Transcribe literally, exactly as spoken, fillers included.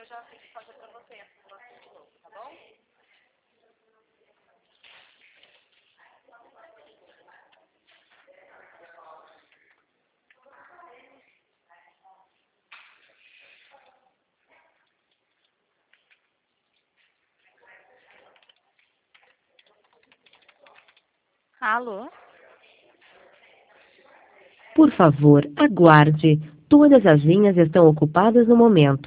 eu já tenho que fazer pra você, tá bom? Alô? Por favor, aguarde. Todas as linhas estão ocupadas no momento.